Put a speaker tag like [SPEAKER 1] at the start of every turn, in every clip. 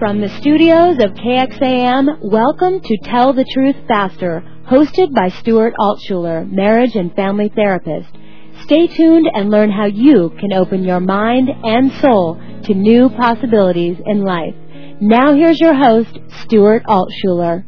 [SPEAKER 1] From the studios of KXAM, welcome to Tell the Truth Faster, hosted by Stuart Altshuler, marriage and family therapist. Stay tuned and learn how you can open your mind and soul to new possibilities in life. Now here's your host, Stuart Altshuler.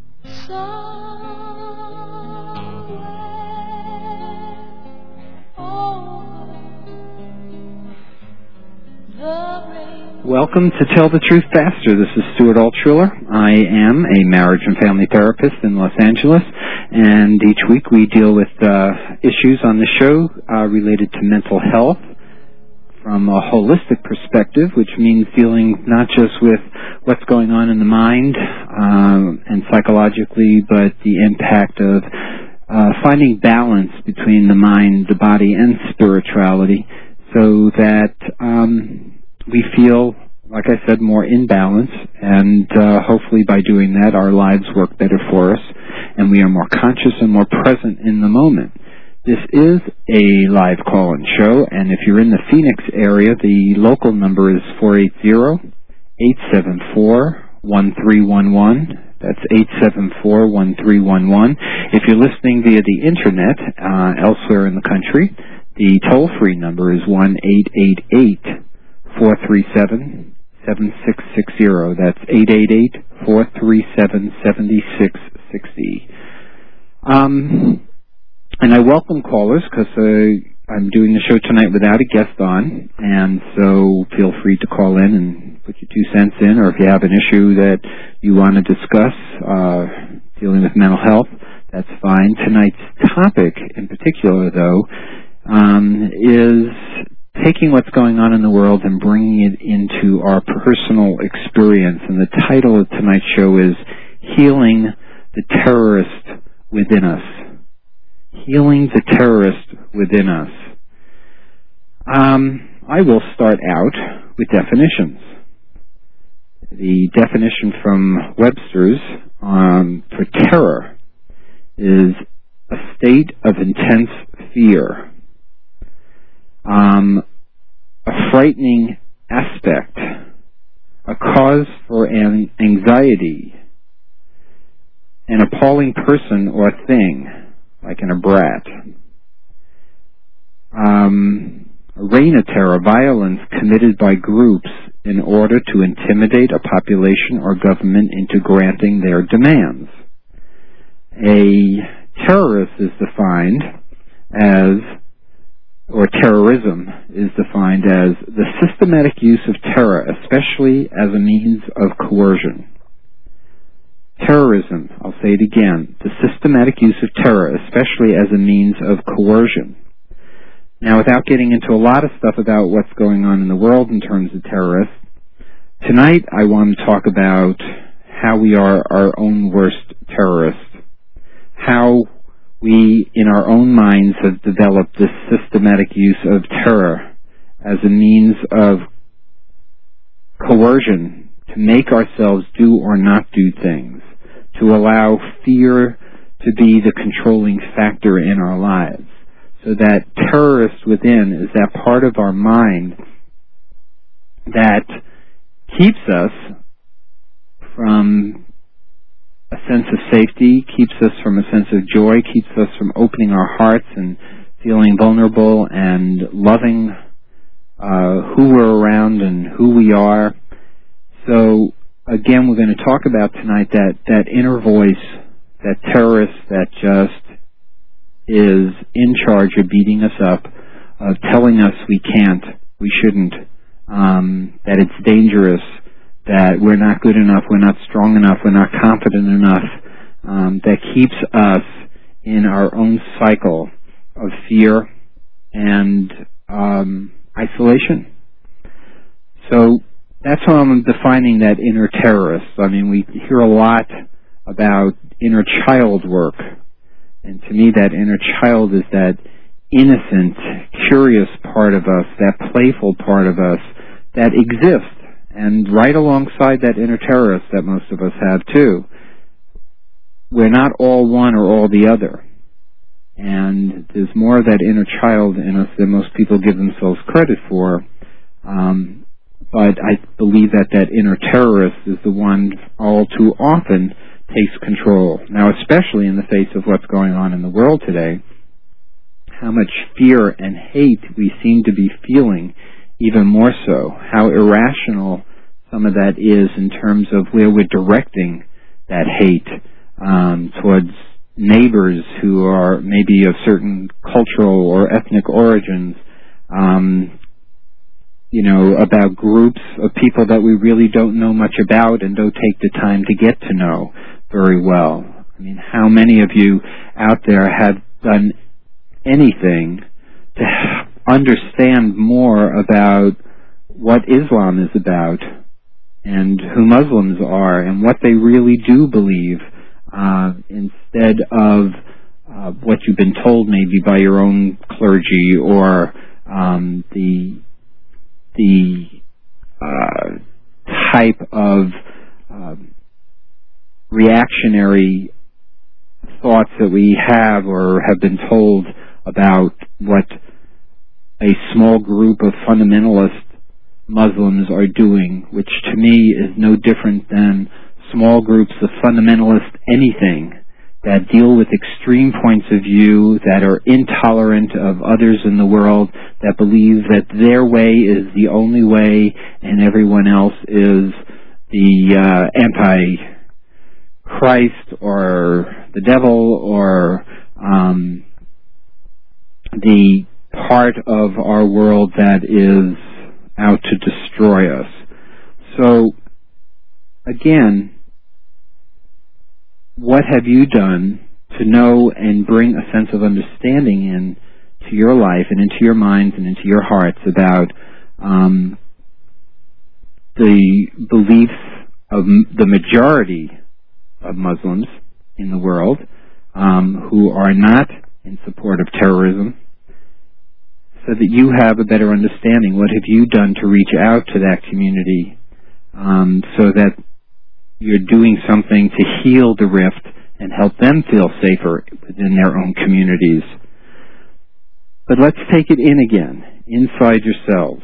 [SPEAKER 2] Welcome to Tell the Truth Faster. This is Stuart Altshuler. I am a marriage and family therapist in Los Angeles, and each week we deal with issues on the show related to mental health from a holistic perspective, which means dealing not just with what's going on in the mind and psychologically, but the impact of finding balance between the mind, the body, and spirituality, so that we feel, like I said, more in balance, and hopefully by doing that our lives work better for us and we are more conscious and more present in the moment. This is a live call-in show, and if you're in the Phoenix area, the local number is 480-874-1311. That's 874-1311. If you're listening via the Internet elsewhere in the country, the toll-free number is 1-888-437-7660. That's 888-437-7660. And I welcome callers because I'm doing the show tonight without a guest on, and so feel free to call in and put your 2 cents in, or if you have an issue that you want to discuss dealing with mental health, that's fine. Tonight's topic in particular, though, is taking what's going on in the world and bringing it into our personal experience. And the title of tonight's show is Healing the Terrorist Within Us. Healing the Terrorist Within Us. I will start out with definitions. The definition from Webster's for terror is a state of intense fear. A frightening aspect, a cause for anxiety, an appalling person or thing, like in a brat. A reign of terror, violence committed by groups in order to intimidate a population or government into granting their demands. A terrorist is defined as, or terrorism is defined as, the systematic use of terror, especially as a means of coercion. Terrorism, I'll say it again, the systematic use of terror, especially as a means of coercion. Now, without getting into a lot of stuff about what's going on in the world in terms of terrorists, tonight I want to talk about how we are our own worst terrorists, how we, in our own minds, have developed this systematic use of terror as a means of coercion to make ourselves do or not do things, to allow fear to be the controlling factor in our lives. So that terrorist within is that part of our mind that keeps us from a sense of safety, keeps us from a sense of joy, keeps us from opening our hearts and feeling vulnerable and loving who we're around and who we are. So, again, we're going to talk about tonight that inner voice, that terrorist that just is in charge of beating us up, of telling us we can't, we shouldn't, that it's dangerous, that we're not good enough, we're not strong enough, we're not confident enough, that keeps us in our own cycle of fear and isolation. So that's how I'm defining that inner terrorist. I mean, we hear a lot about inner child work, and to me that inner child is that innocent, curious part of us, that playful part of us that exists. And right alongside that inner terrorist that most of us have too, we're not all one or all the other. And there's more of that inner child in us than most people give themselves credit for. but I believe that inner terrorist is the one all too often takes control. Now, especially in the face of what's going on in the world today, how much fear and hate we seem to be feeling, even more so, how irrational some of that is in terms of where we're directing that hate towards neighbors who are maybe of certain cultural or ethnic origins, about groups of people that we really don't know much about and don't take the time to get to know very well. I mean, how many of you out there have done anything to understand more about what Islam is about and who Muslims are and what they really do believe, instead of what you've been told maybe by your own clergy or the type of reactionary thoughts that we have or have been told about what a small group of fundamentalist Muslims are doing, which to me is no different than small groups of fundamentalist anything that deal with extreme points of view, that are intolerant of others in the world, that believe that their way is the only way and everyone else is the anti-Christ or the devil or the part of our world that is out to destroy us. So, again, what have you done to know and bring a sense of understanding in to your life and into your minds and into your hearts about the beliefs of the majority of Muslims in the world who are not in support of terrorism, so that you have a better understanding? What have you done to reach out to that community so that you're doing something to heal the rift and help them feel safer within their own communities? But let's take it in again, inside yourselves.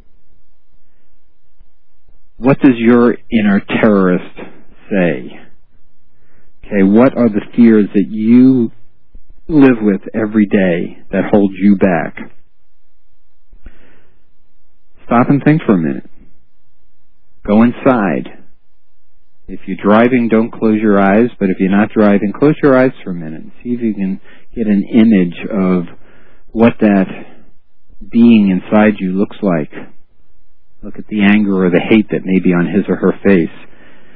[SPEAKER 2] What does your inner terrorist say? Okay, what are the fears that you live with every day that hold you back? Stop and think for a minute. Go inside. If you're driving, don't close your eyes, but if you're not driving, close your eyes for a minute and see if you can get an image of what that being inside you looks like. Look at the anger or the hate that may be on his or her face.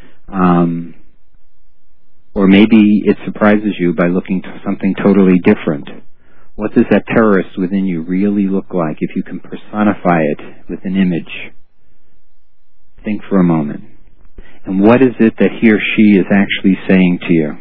[SPEAKER 2] Or maybe it surprises you by looking to something totally different. What does that terrorist within you really look like if you can personify it with an image? Think for a moment. And what is it that he or she is actually saying to you?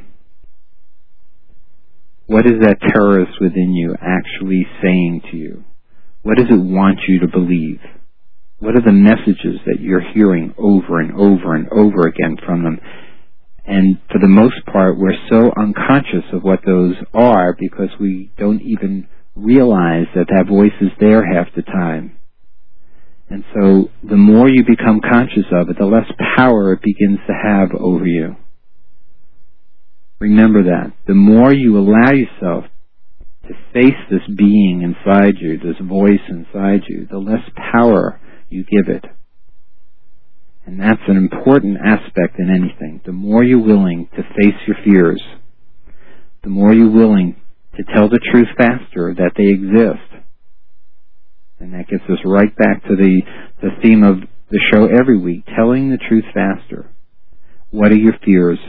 [SPEAKER 2] What is that terrorist within you actually saying to you? What does it want you to believe? What are the messages that you're hearing over and over and over again from them? And for the most part, we're so unconscious of what those are because we don't even realize that that voice is there half the time. And so the more you become conscious of it, the less power it begins to have over you. Remember that. The more you allow yourself to face this being inside you, this voice inside you, the less power you give it. And that's an important aspect in anything. The more you're willing to face your fears, the more you're willing to tell the truth faster that they exist. And that gets us right back to the theme of the show every week, telling the truth faster. What are your fears?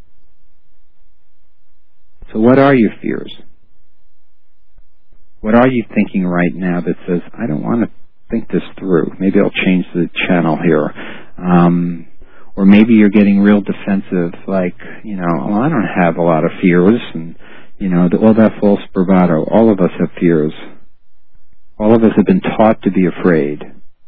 [SPEAKER 2] So what are your fears? What are you thinking right now that says, I don't want to think this through. Maybe I'll change the channel here. Or maybe you're getting real defensive, like, well, I don't have a lot of fears, and, all that false bravado. All of us have fears. All of us have been taught to be afraid.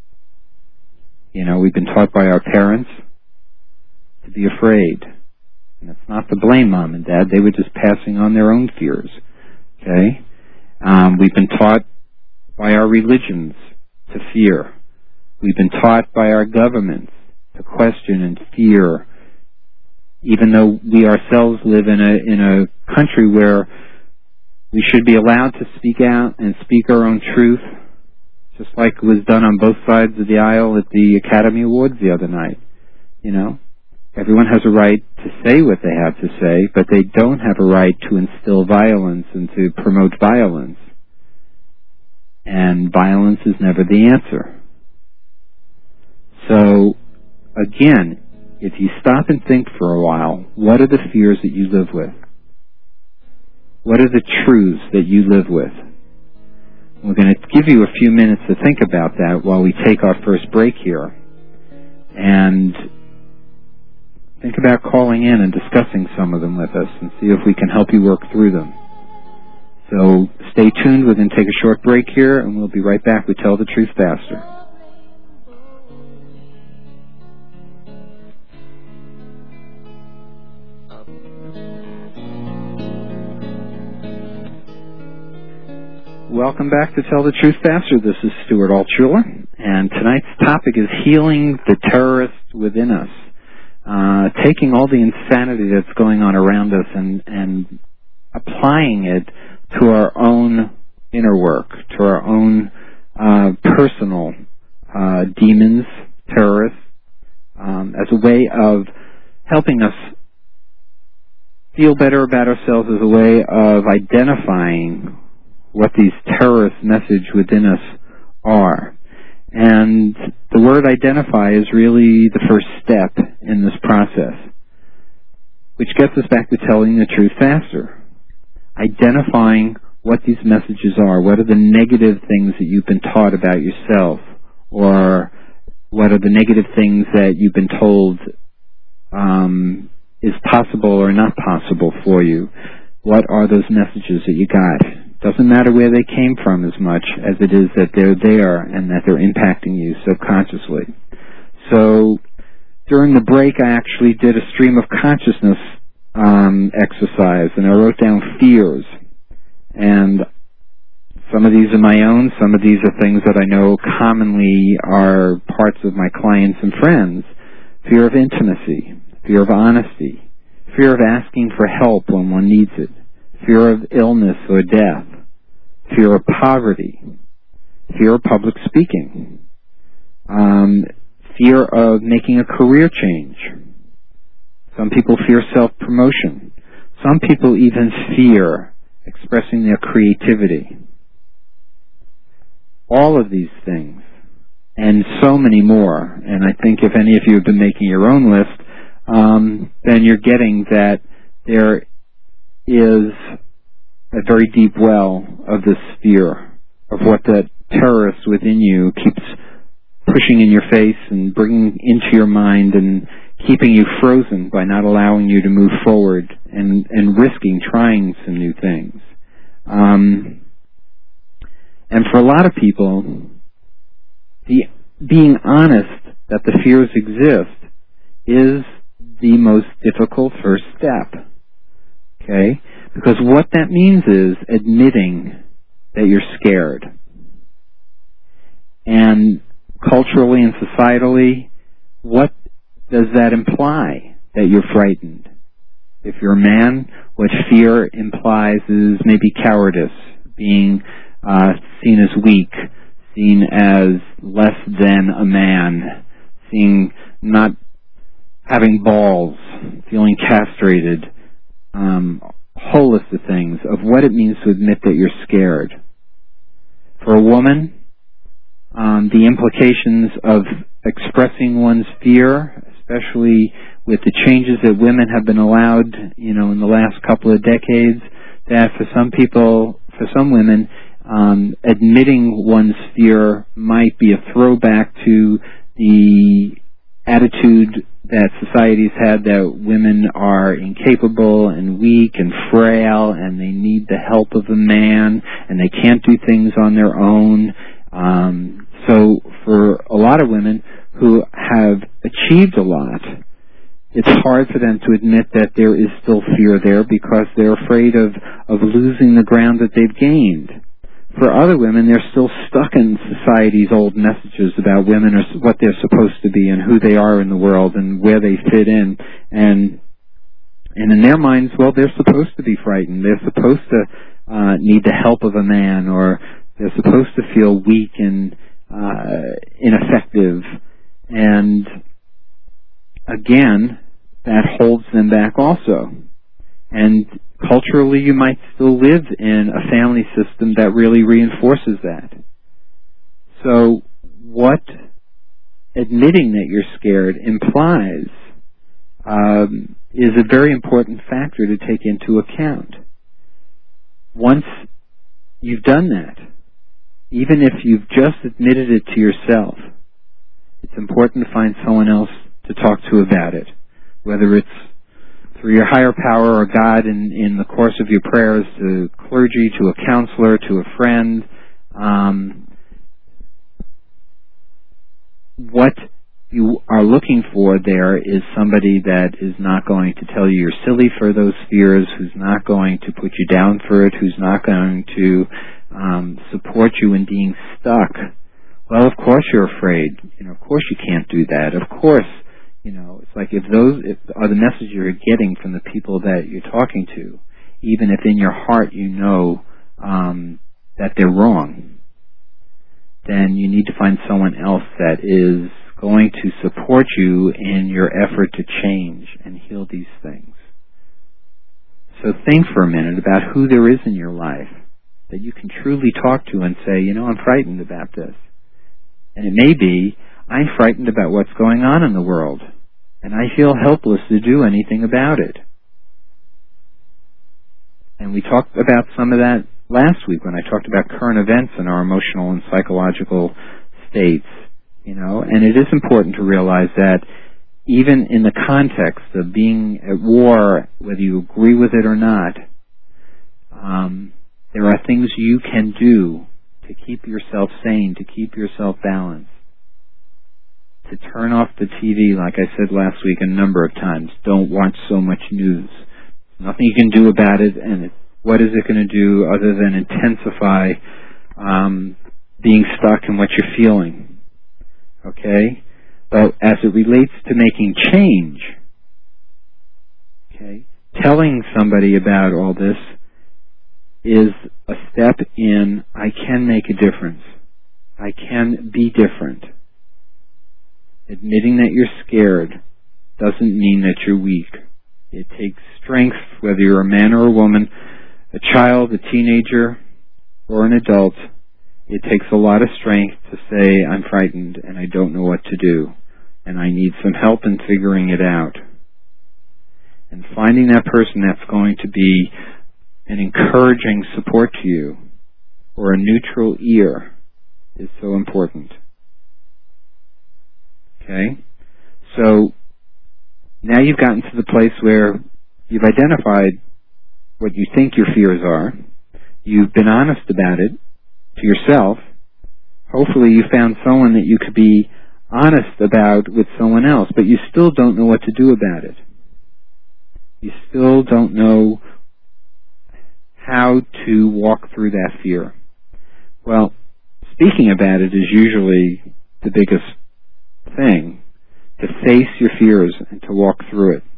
[SPEAKER 2] We've been taught by our parents to be afraid. And it's not to blame mom and dad. They were just passing on their own fears. Okay? We've been taught by our religions to fear. We've been taught by our governments to question and fear, even though we ourselves live in a country where we should be allowed to speak out and speak our own truth, just like it was done on both sides of the aisle at the Academy Awards the other night. You know, everyone has a right to say what they have to say, but they don't have a right to instill violence and to promote violence. And violence is never the answer. So, again, if you stop and think for a while, what are the fears that you live with? What are the truths that you live with? We're going to give you a few minutes to think about that while we take our first break here. And think about calling in and discussing some of them with us and see if we can help you work through them. So stay tuned. We're going to take a short break here, and we'll be right back with Tell the Truth Faster. Welcome back to Tell the Truth Faster. This is Stuart Altshuler, and tonight's topic is healing the terrorists within us. Taking all the insanity that's going on around us and applying it to our own inner work, to our own personal demons, terrorists, as a way of helping us feel better about ourselves, as a way of identifying what these terrorist message within us are. And the word identify is really the first step in this process, which gets us back to telling the truth faster. Identifying what these messages are. What are the negative things that you've been taught about yourself? Or what are the negative things that you've been told is possible or not possible for you? What are those messages that you got? Doesn't matter where they came from as much as it is that they're there and that they're impacting you subconsciously. So during the break, I actually did a stream of consciousness exercise, and I wrote down fears. And some of these are my own, some of these are things that I know commonly are parts of my clients and friends. Fear of intimacy, fear of honesty, fear of asking for help when one needs it, fear of illness or death, fear of poverty, fear of public speaking, fear of making a career change. Some people fear self-promotion. Some people even fear expressing their creativity. All of these things, and so many more, and I think if any of you have been making your own list, then you're getting that there is a very deep well of this fear of what the terrorist within you keeps pushing in your face and bringing into your mind and keeping you frozen by not allowing you to move forward and risking trying some new things. And for a lot of people, being honest that the fears exist is the most difficult first step. Okay? Because what that means is admitting that you're scared. And culturally and societally, what does that imply? That you're frightened. If you're a man, what fear implies is maybe cowardice, being seen as weak, seen as less than a man, seeing not having balls, feeling castrated, whole list of things of what it means to admit that you're scared. For a woman, the implications of expressing one's fear, especially with the changes that women have been allowed, in the last couple of decades, that for some people, for some women, admitting one's fear might be a throwback to the attitude that society's had that women are incapable and weak and frail and they need the help of a man and they can't do things on their own. So for a lot of women who have achieved a lot, it's hard for them to admit that there is still fear there because they're afraid of losing the ground that they've gained. for other women, they're still stuck in society's old messages about women or what they're supposed to be and who they are in the world and where they fit in. And in their minds, well, they're supposed to be frightened. They're supposed to need the help of a man, or they're supposed to feel weak and ineffective. And again, that holds them back also. And culturally, you might still live in a family system that really reinforces that. So what admitting that you're scared implies is a very important factor to take into account. Once you've done that, even if you've just admitted it to yourself, it's important to find someone else to talk to about it, whether it's through your higher power or God in the course of your prayers, to clergy, to a counselor, to a friend. What you are looking for there is somebody that is not going to tell you you're silly for those fears, who's not going to put you down for it, who's not going to support you in being stuck. Well, of course you're afraid. Of course you can't do that. Of course, it's like if those are the messages you're getting from the people that you're talking to, even if in your heart you know that they're wrong, then you need to find someone else that is going to support you in your effort to change and heal these things. So think for a minute about who there is in your life that you can truly talk to and say, I'm frightened about this. And it may be, I'm frightened about what's going on in the world, and I feel helpless to do anything about it. And we talked about some of that last week when I talked about current events and our emotional and psychological states, and it is important to realize that even in the context of being at war, whether you agree with it or not, there are things you can do to keep yourself sane, to keep yourself balanced. To turn off the TV, like I said last week a number of times. Don't watch so much news. Nothing you can do about it, and what is it going to do other than intensify being stuck in what you're feeling? Okay? But as it relates to making change, okay, telling somebody about all this is a step in, I can make a difference. I can be different. Admitting that you're scared doesn't mean that you're weak. It takes strength, whether you're a man or a woman, a child, a teenager, or an adult. It takes a lot of strength to say, I'm frightened and I don't know what to do, and I need some help in figuring it out. And finding that person that's going to be an encouraging support to you, or a neutral ear, is so important. Okay? So now you've gotten to the place where you've identified what you think your fears are. You've been honest about it to yourself. Hopefully you found someone that you could be honest about with someone else, but you still don't know what to do about it. You still don't know how to walk through that fear. Well, speaking about it is usually the biggest thing, to face your fears and to walk through it.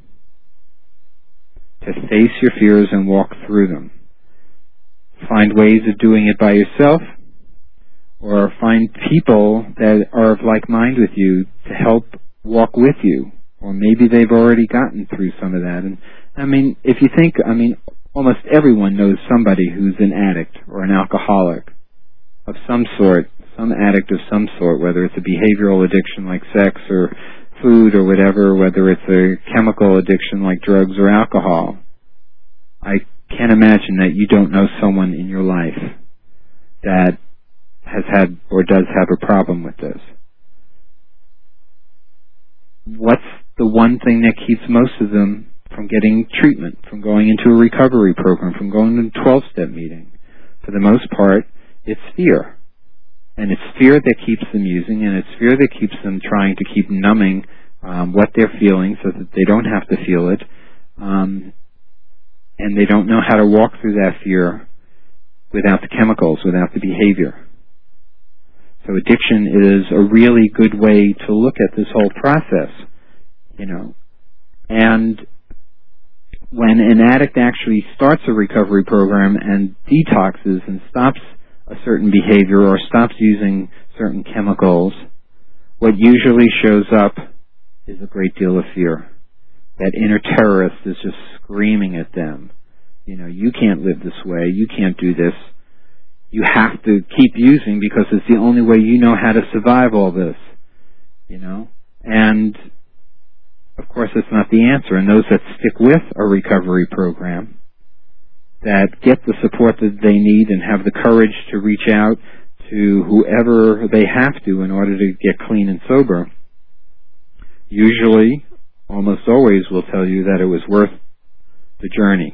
[SPEAKER 2] To face your fears and walk through them. Find ways of doing it by yourself, or find people that are of like mind with you to help walk with you, or maybe they've already gotten through some of that. And if you think, almost everyone knows somebody who's an addict or an alcoholic of some sort, some addict of some sort, whether it's a behavioral addiction like sex or food or whatever, whether it's a chemical addiction like drugs or alcohol. I can't imagine that you don't know someone in your life that has had or does have a problem with this. What's the one thing that keeps most of them from getting treatment, from going into a recovery program, from going to a 12-step meeting? For the most part, it's fear. And it's fear that keeps them using, and it's fear that keeps them trying to keep numbing what they're feeling so that they don't have to feel it. And they don't know how to walk through that fear without the chemicals, without the behavior. So addiction is a really good way to look at this whole process, And when an addict actually starts a recovery program and detoxes and stops a certain behavior or stops using certain chemicals, what usually shows up is a great deal of fear. That inner terrorist is just screaming at them. You can't live this way. You can't do this. You have to keep using because it's the only way you know how to survive all this, And, of course, it's not the answer. And those that stick with a recovery program, that get the support that they need and have the courage to reach out to whoever they have to in order to get clean and sober, usually, almost always, will tell you that it was worth the journey.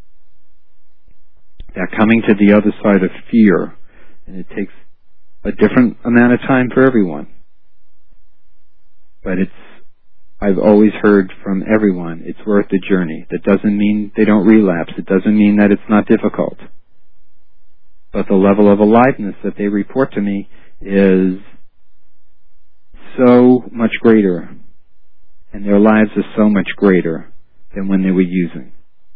[SPEAKER 2] That coming to the other side of fear, and it takes a different amount of time for everyone. But I've always heard from everyone, it's worth the journey. That doesn't mean they don't relapse. It doesn't mean that it's not difficult. But the level of aliveness that they report to me is so much greater, and their lives are so much greater than when they were using.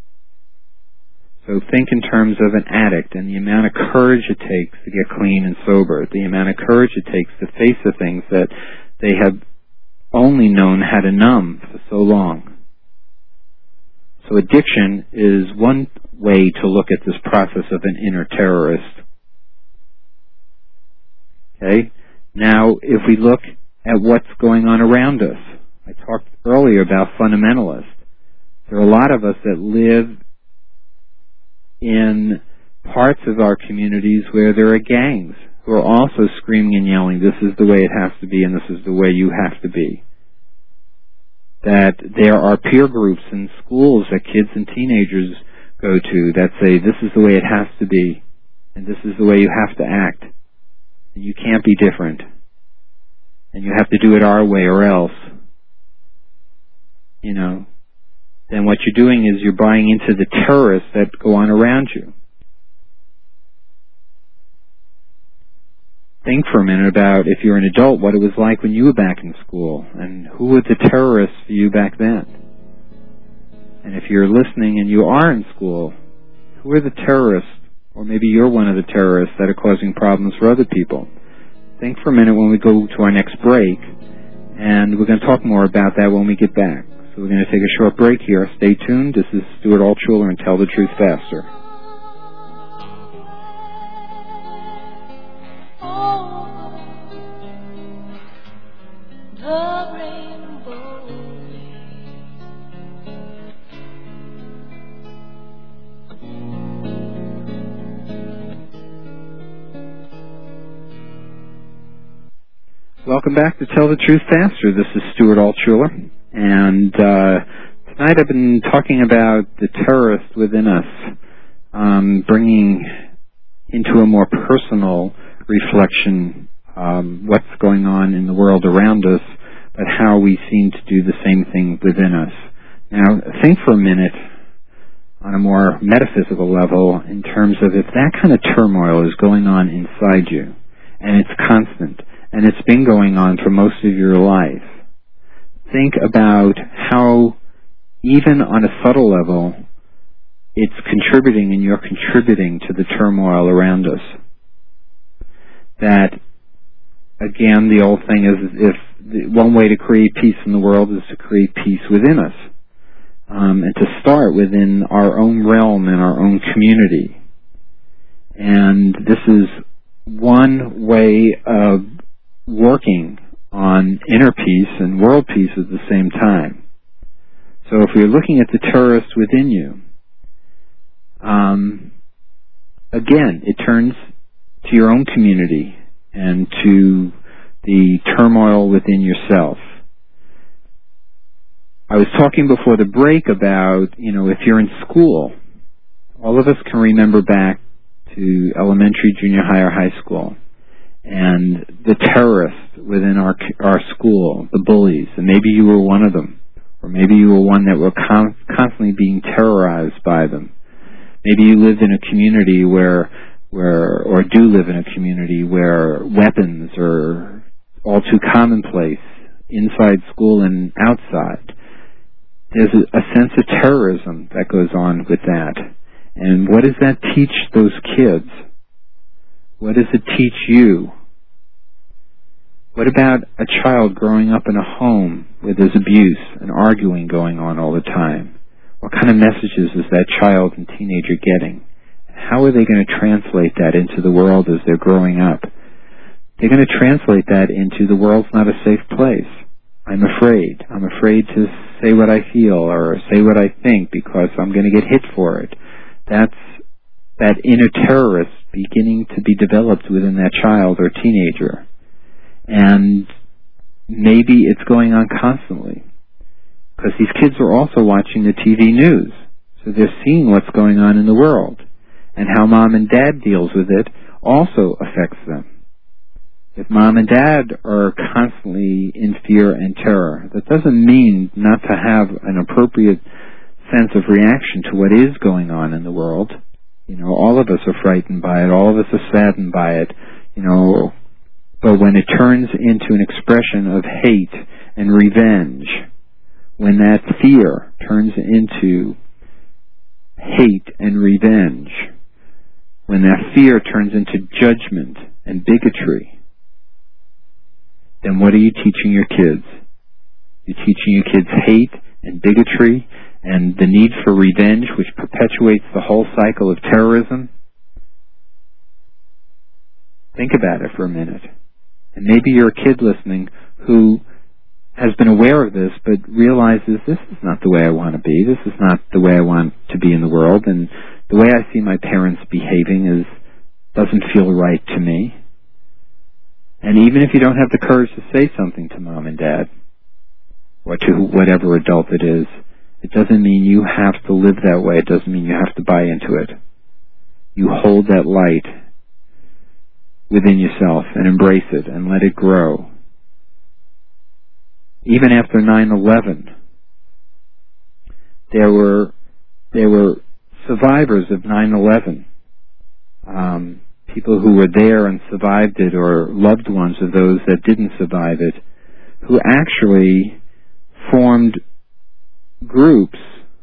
[SPEAKER 2] So think in terms of an addict and the amount of courage it takes to get clean and sober, the amount of courage it takes to face the things that they have only known how to numb for so long. So addiction is one way to look at this process of an inner terrorist. Okay? Now, if we look at what's going on around us, I talked earlier about fundamentalists. There are a lot of us that live in parts of our communities where there are gangs who are also screaming and yelling, this is the way it has to be and this is the way you have to be. That there are peer groups in schools that kids and teenagers go to that say, this is the way it has to be and this is the way you have to act. And you can't be different. And you have to do it our way or else. Then what you're doing is you're buying into the terrorists that go on around you. Think for a minute about, if you're an adult, what it was like when you were back in school, and who were the terrorists for you back then? And if you're listening and you are in school, who are the terrorists, or maybe you're one of the terrorists that are causing problems for other people? Think for a minute when we go to our next break, and we're going to talk more about that when we get back. So we're going to take a short break here. Stay tuned. This is Stuart Altshuler and Tell the Truth Faster. Welcome back to Tell the Truth Faster. This is Stuart Altshuler, and tonight I've been talking about the terrorist within us, bringing into a more personal reflection what's going on in the world around us, but how we seem to do the same thing within us. Now, think for a minute on a more metaphysical level in terms of if that kind of turmoil is going on inside you, and it's constant, and it's been going on for most of your life. Think about how, even on a subtle level, it's contributing and you're contributing to the turmoil around us. That, again, the old thing is one way to create peace in the world is to create peace within us. And to start within our own realm and our own community. And this is one way of working on inner peace and world peace at the same time. So if you're looking at the terrorist within you, again, it turns to your own community and to the turmoil within yourself. I was talking before the break about, if you're in school, all of us can remember back to elementary, junior high, or high school. And the terrorists within our school, the bullies, and maybe you were one of them, or maybe you were one that were constantly being terrorized by them. Maybe you lived in a community where or do live in a community where weapons are all too commonplace, inside school and outside. There's a sense of terrorism that goes on with that. And what does that teach those kids? What does it teach you? What about a child growing up in a home where there's abuse and arguing going on all the time? What kind of messages is that child and teenager getting? How are they going to translate that into the world as they're growing up? They're going to translate that into the world's not a safe place. I'm afraid. I'm afraid to say what I feel or say what I think because I'm going to get hit for it. That's that inner terrorist beginning to be developed within that child or teenager. And maybe it's going on constantly because these kids are also watching the TV news. So they're seeing what's going on in the world. And how mom and dad deals with it also affects them. If mom and dad are constantly in fear and terror, that doesn't mean not to have an appropriate sense of reaction to what is going on in the world. You know, all of us are frightened by it. All of us are saddened by it. You know, but when it turns into an expression of hate and revenge, when that fear turns into hate and revenge, when that fear turns into judgment and bigotry, then what are you teaching your kids? You're teaching your kids hate and bigotry and the need for revenge, which perpetuates the whole cycle of terrorism. Think about it for a minute. And maybe you're a kid listening who has been aware of this, but realizes this is not the way I want to be. This is not the way I want to be in the world. And the way I see my parents behaving doesn't feel right to me. And even if you don't have the courage to say something to mom and dad, or to whatever adult it is, it doesn't mean you have to live that way. It doesn't mean you have to buy into it. You hold that light within yourself and embrace it and let it grow. Even after 9/11, there were survivors of 9/11. People who were there and survived it, or loved ones of those that didn't survive it, who actually formed groups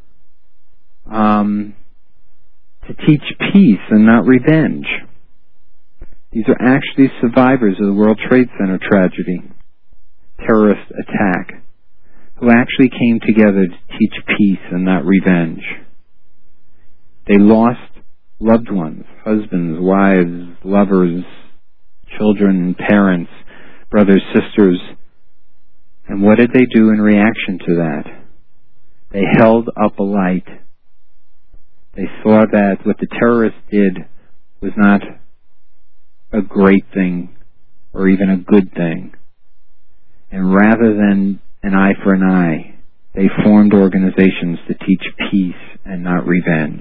[SPEAKER 2] to teach peace and not revenge. These are actually survivors of the World Trade Center tragedy, terrorist attack, who actually came together to teach peace and not revenge. They lost loved ones, husbands, wives, lovers, children, parents, brothers, sisters. And what did they do in reaction to that? They held up a light. They saw that what the terrorists did was not a great thing or even a good thing. And rather than an eye for an eye, they formed organizations to teach peace and not revenge.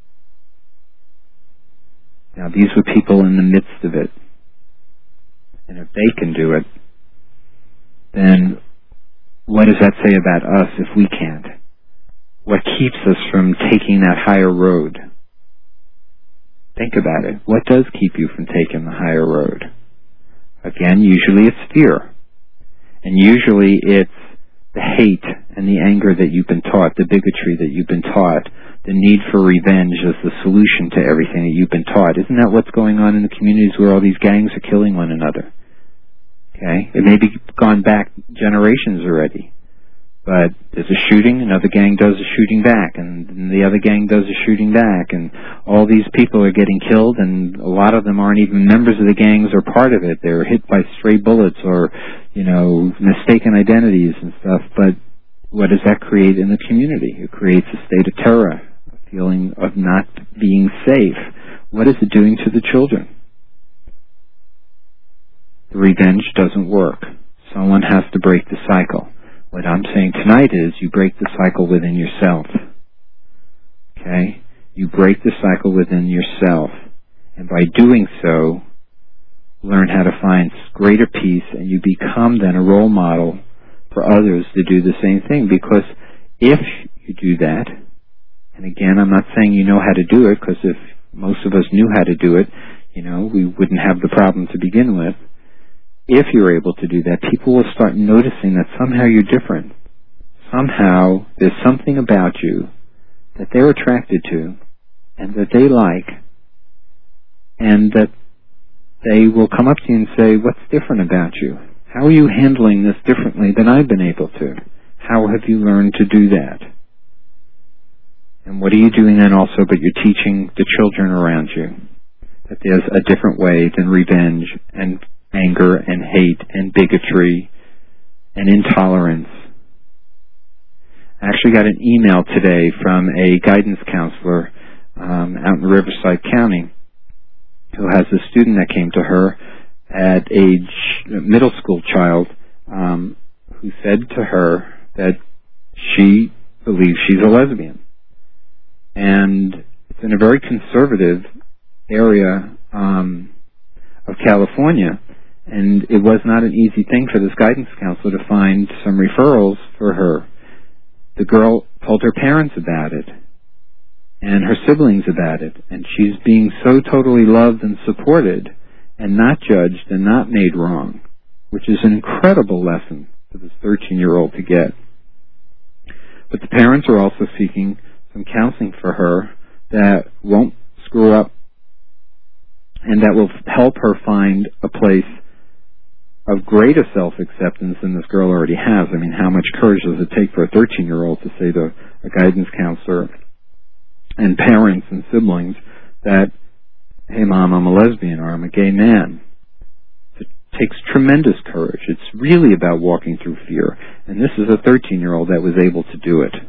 [SPEAKER 2] Now, these were people in the midst of it. And if they can do it, then what does that say about us if we can't? What keeps us from taking that higher road? Think about it. What does keep you from taking the higher road? Again, usually it's fear. And usually it's the hate and the anger that you've been taught, the bigotry that you've been taught, the need for revenge as the solution to everything that you've been taught. Isn't that what's going on in the communities where all these gangs are killing one another? Okay? It may be gone back generations already. But there's a shooting, another gang does a shooting back, and the other gang does a shooting back, and all these people are getting killed, and a lot of them aren't even members of the gangs or part of it. They're hit by stray bullets or, mistaken identities and stuff. But what does that create in the community? It creates a state of terror, a feeling of not being safe. What is it doing to the children? The revenge doesn't work. Someone has to break the cycle. What I'm saying tonight is you break the cycle within yourself. Okay? You break the cycle within yourself. And by doing so, learn how to find greater peace, and you become then a role model for others to do the same thing. Because if you do that, and again, I'm not saying you know how to do it, because if Most of us knew how to do it. We wouldn't have the problem to begin with. If you're able to do that, people will start noticing that somehow you're different. Somehow there's something about you that they're attracted to and that they like, and that they will come up to you and say, what's different about you? How are you handling this differently than I've been able to? How have you learned to do that? And what are you doing then also, but you're teaching the children around you that there's a different way than revenge and anger and hate and bigotry and intolerance. I actually got an email today from a guidance counselor out in Riverside County who has a student that came to her at middle school child who said to her that she believes she's a lesbian. And it's in a very conservative area of California, and it was not an easy thing for this guidance counselor to find some referrals for her. The girl told her parents about it and her siblings about it, and she's being so totally loved and supported and not judged and not made wrong, which is an incredible lesson for this 13-year-old to get. But the parents are also seeking some counseling for her that won't screw up and that will help her find a place of greater self-acceptance than this girl already has. I mean, how much courage does it take for a 13-year-old to say to a guidance counselor and parents and siblings that, hey, Mom, I'm a lesbian or I'm a gay man? It takes tremendous courage. It's really about walking through fear. And this is a 13-year-old that was able to do it.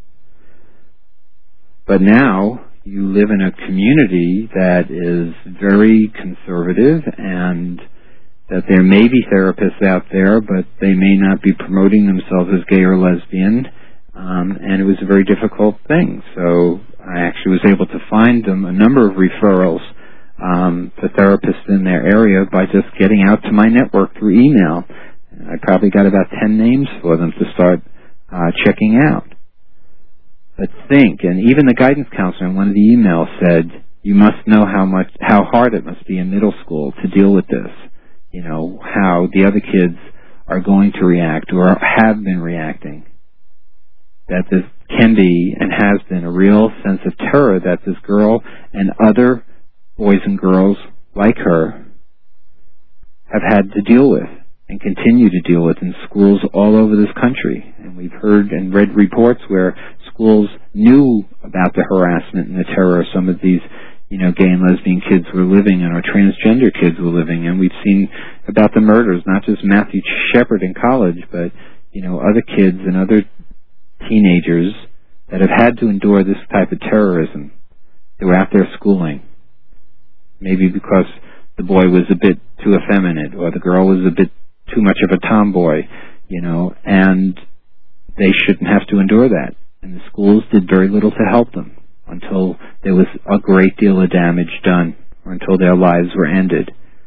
[SPEAKER 2] But now you live in a community that is very conservative, and that there may be therapists out there, but they may not be promoting themselves as gay or lesbian, and it was a very difficult thing. So I actually was able to find them a number of referrals to therapists in their area by just getting out to my network through email. I probably got about 10 names for them to start checking out. But think, and even the guidance counselor in one of the emails said, you must know how hard it must be in middle school to deal with this. How the other kids are going to react or have been reacting. That this can be and has been a real sense of terror that this girl and other boys and girls like her have had to deal with and continue to deal with in schools all over this country. And we've heard and read reports where schools knew about the harassment and the terror some of these gay and lesbian kids were living in, or transgender kids were living in. We've seen about the murders, not just Matthew Shepard in college, but, other kids and other teenagers that have had to endure this type of terrorism throughout their schooling. Maybe because the boy was a bit too effeminate, or the girl was a bit too much of a tomboy, and they shouldn't have to endure that. And the schools did very little to help them until there was a great deal of damage done, or until their lives were ended.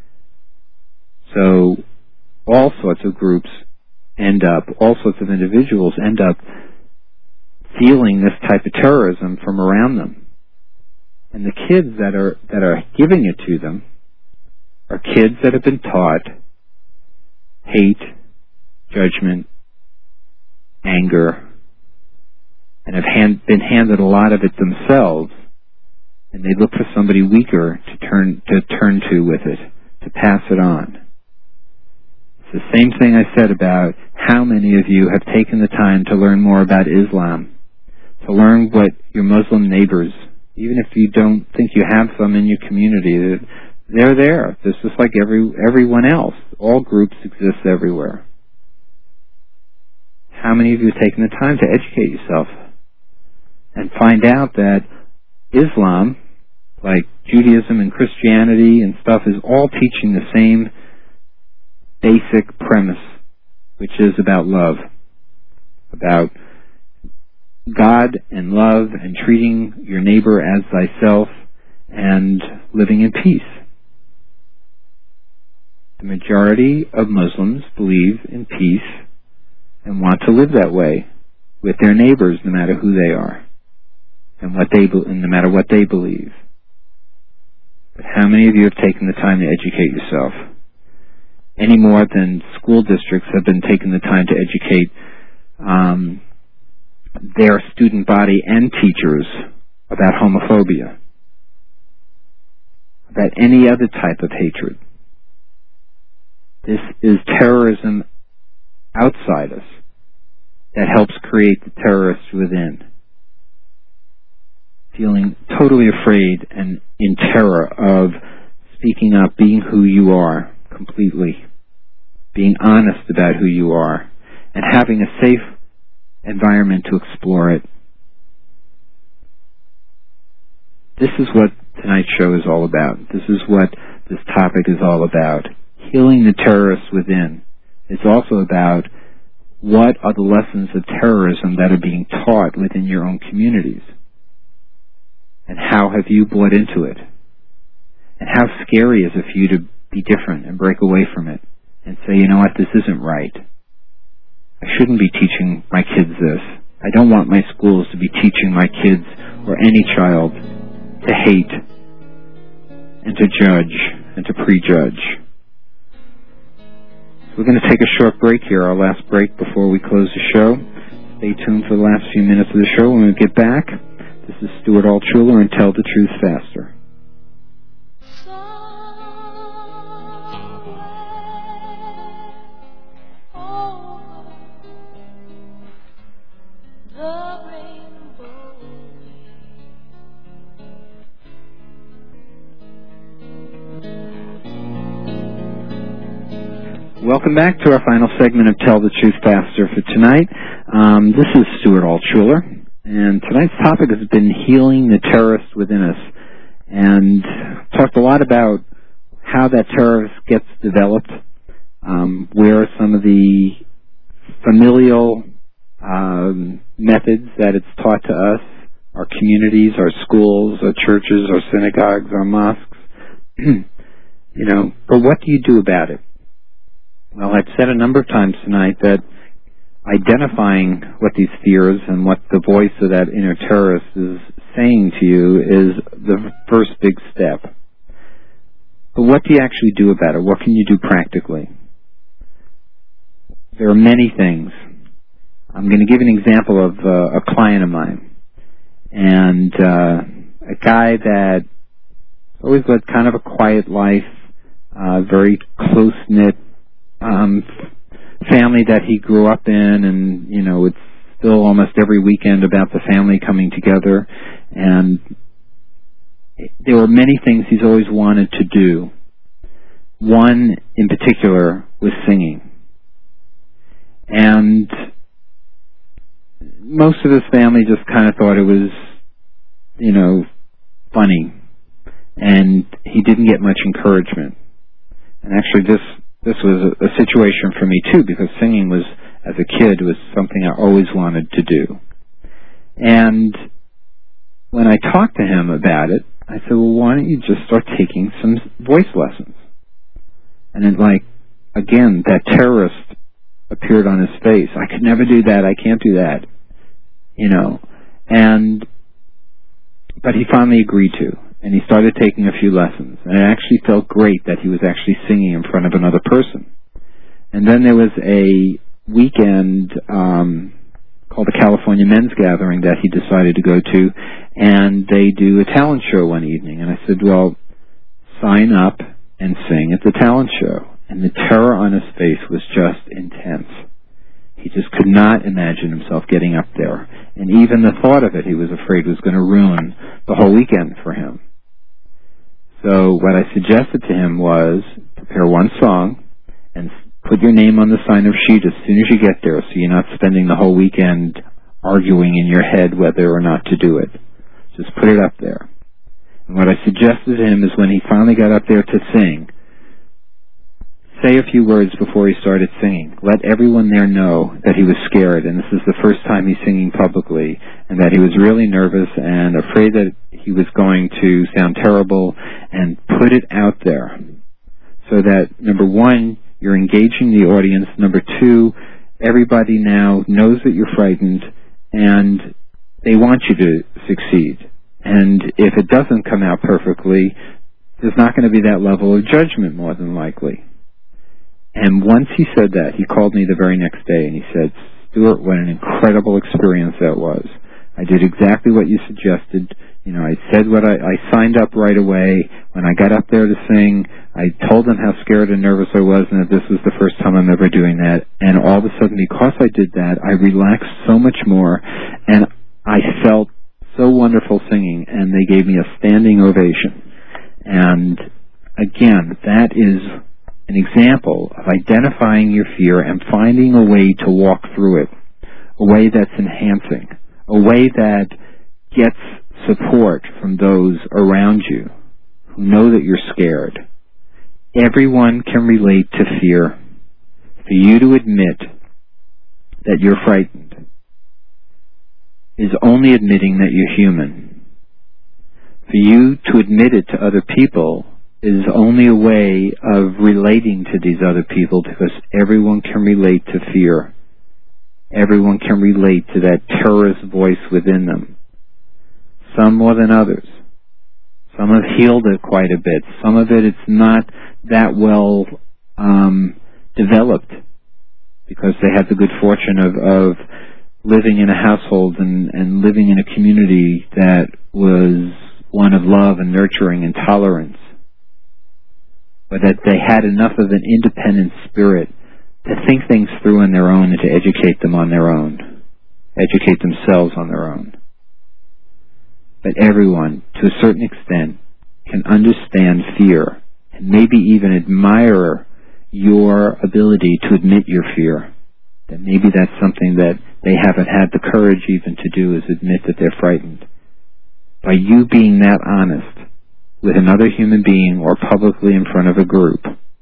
[SPEAKER 2] So all sorts of groups all sorts of individuals end up feeling this type of terrorism from around them. And the kids that are giving it to them are kids that have been taught hate, judgment, anger, and have been handed a lot of it themselves, and they look for somebody weaker to turn to with it, to pass it on. It's the same thing I said about how many of you have taken the time to learn more about Islam, to learn what your Muslim neighbors, even if you don't think you have some in your community, they're there. They're just like everyone else. All groups exist everywhere. How many of you have taken the time to educate yourself and find out that Islam, like Judaism and Christianity and stuff, is all teaching the same basic premise, which is about love, about God and love and treating your neighbor as thyself and living in peace. The majority of Muslims believe in peace and want to live that way with their neighbors, no matter who they are and no matter what they believe. But how many of you have taken the time to educate yourself? Any more than school districts have been taking the time to educate their student body and teachers about homophobia, about any other type of hatred. This is terrorism outside us that helps create the terrorists within. Feeling totally afraid and in terror of speaking up, being who you are completely, being honest about who you are, and having a safe environment to explore it. This is what tonight's show is all about. This is what this topic is all about. Healing the terrorists within. It's also about what are the lessons of terrorism that are being taught within your own communities. And how have you bought into it? And how scary is it for you to be different and break away from it and say, you know what, this isn't right. I shouldn't be teaching my kids this. I don't want my schools to be teaching my kids or any child to hate and to judge and to prejudge. So we're going to take a short break here, our last break before we close the show. Stay tuned for the last few minutes of the show. When we get back, this is Stuart Altshuler and Tell the Truth Faster. Welcome back to our final segment of Tell the Truth Faster for tonight. This is Stuart Altshuler, and tonight's topic has been healing the terrorist within us, and talked a lot about how that terrorist gets developed, where some of the familial methods that it's taught to us, our communities, our schools, our churches, our synagogues, our mosques, but what do you do about it? Well, I've said a number of times tonight that identifying what these fears and what the voice of that inner terrorist is saying to you is the first big step. But what do you actually do about it? What can you do practically? There are many things. I'm going to give an example of a client of mine, and a guy that always led kind of a quiet life, very close-knit family that he grew up in, and it's still almost every weekend about the family coming together, and there were many things he's always wanted to do. One in particular was singing, and most of his family just kind of thought it was funny, and he didn't get much encouragement. And actually this was a situation for me too, because singing was, as a kid, was something I always wanted to do. And when I talked to him about it, I said, well, why don't you just start taking some voice lessons? And then, again, that terrorist appeared on his face. I could never do that. I can't do that. But he finally agreed to. And he started taking a few lessons. And it actually felt great that he was actually singing in front of another person. And then there was a weekend called the California Men's Gathering that he decided to go to. And they do a talent show one evening. And I said, well, sign up and sing at the talent show. And the terror on his face was just intense. He just could not imagine himself getting up there. And even the thought of it, he was afraid was going to ruin the whole weekend for him. So what I suggested to him was prepare one song and put your name on the sign of sheet as soon as you get there, so you're not spending the whole weekend arguing in your head whether or not to do it. Just put it up there. And what I suggested to him is when he finally got up there to sing, say a few words before he started singing. Let everyone there know that he was scared, and this is the first time he's singing publicly, and that he was really nervous and afraid that he was going to sound terrible, and put it out there. So that, number one, you're engaging the audience. Number two, everybody now knows that you're frightened, and they want you to succeed. And if it doesn't come out perfectly, there's not going to be that level of judgment, more than likely. And once he said that, he called me the very next day and he said, Stuart, what an incredible experience that was. I did exactly what you suggested. I said what I signed up right away. When I got up there to sing, I told them how scared and nervous I was and that this was the first time I'm ever doing that. And all of a sudden, because I did that, I relaxed so much more and I felt so wonderful singing, and they gave me a standing ovation. And again, that is an example of identifying your fear and finding a way to walk through it, a way that's enhancing, a way that gets support from those around you who know that you're scared. Everyone can relate to fear. For you to admit that you're frightened is only admitting that you're human. For you to admit it to other people is only a way of relating to these other people, because everyone can relate to fear. Everyone can relate to that terrorist voice within them. Some more than others. Some have healed it quite a bit. Some of it's not that well developed, because they had the good fortune of living in a household and living in a community that was one of love and nurturing and tolerance. But that they had enough of an independent spirit to think things through on their own and to educate them on their own, educate themselves on their own. But everyone, to a certain extent, can understand fear and maybe even admire your ability to admit your fear. That maybe that's something that they haven't had the courage even to do, is admit that they're frightened. By you being that honest with another human being or publicly in front of a group,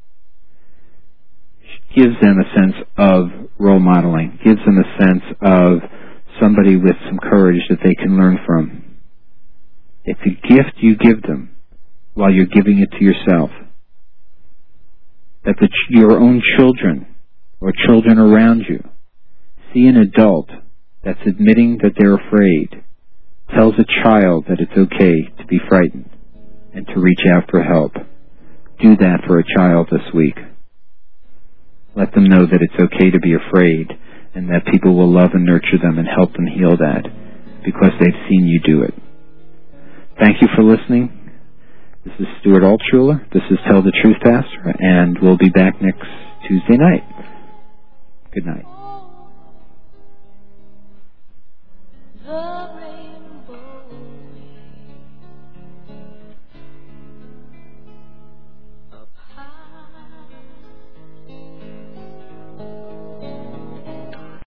[SPEAKER 2] gives them a sense of role modeling, gives them a sense of somebody with some courage that they can learn from. It's a gift you give them while you're giving it to yourself. That your own children or children around you see an adult that's admitting that they're afraid, tells a child that it's okay to be frightened and to reach out for help. Do that for a child this week. Let them know that it's okay to be afraid and that people will love and nurture them and help them heal that because they've seen you do it. Thank you for listening. This is Stuart Altshuler. This is Tell the Truth Pastor, and we'll be back next Tuesday night. Good night.